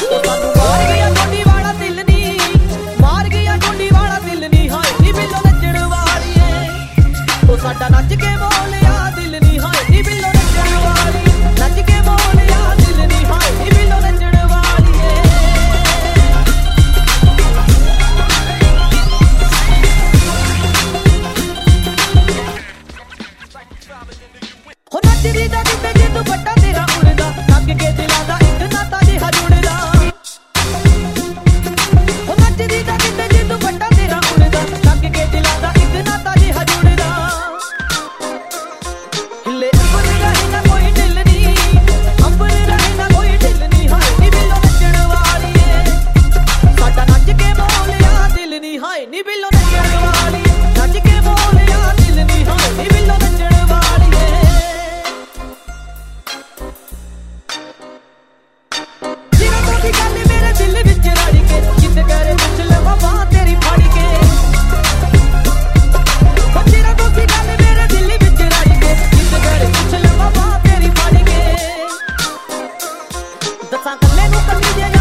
ਸਾਡਾ ਨੱਚ ਕੇ ਬੋਲਿਆ ਦਿਲ ਨੀ ਹਾਏ ਨੀ ਬਿੱਲੋ ਨੱਚਣ ਵਾਲੀ ਨੱਚ ਕੇ ਬੋਲਿਆ ਦਿਲ ਨੀ ਹਾਏ ਨੀ ਬਿੱਲੋ ਨੱਚਣ ਵਾਲੀ ਹੋ ਨੱਚਦੀ ਦਾ ਕਿਤੇ ਜੇ ਦੁਪੱਟਾ ਤੇਰਾ ਉੜਦਾ ਲੱਗ ਕੇ ਦਿਲਾਂ ਦਾ ਇੱਕ ਨਾਤਾ ਜਿਹਾ ਜੁੜਦਾ ਹੋ ਨੱਚਦੀ ਦਾ ਕਿਤੇ ਜੇ ਦੁਪੱਟਾ ਤੇਰਾ ਉੜਦਾ ਲੱਗ ਕੇ ਦਿਲਾਂ ਦਾ ਇੱਕ ਨਾਤਾ ਜਿਹਾ ਜੁੜਦਾ ਨੀ ਬਿੱਲੋ ਨੱਚਣ ਵਾਲੀ ਨੱਚ ਕੇ ਬੋਲਿਆ ਦਿਲ ਨੀ ਹਾਏ ਨੀ ਬਿੱਲੋ ਨੱਚਣ ਵਾਲੀ ਜਿਵੇਂ ਕੋਈ ਗੱਲ ਮੇਰੇ ਦਿਲ ਵਿੱਚ ਰੜ ਕੇ ਜਿੱਦ ਕਰੇ ਪੁੱਛ ਲਵਾਂ ਬਾਹ ਤੇਰੀ ਫੜ ਕੇ ਜਿਵੇਂ ਕੋਈ ਗੱਲ ਮੇਰੇ ਦਿਲ ਵਿੱਚ ਰੜ ਕੇ ਜਿੱਦ ਕਰੇ ਪੁੱਛ ਲਵਾਂ ਬਾਹ ਤੇਰੀ ਫੜ ਕੇ ਦੱਸਾਂ ਕੱਲੇ ਨੂੰ ਕੱਲੀ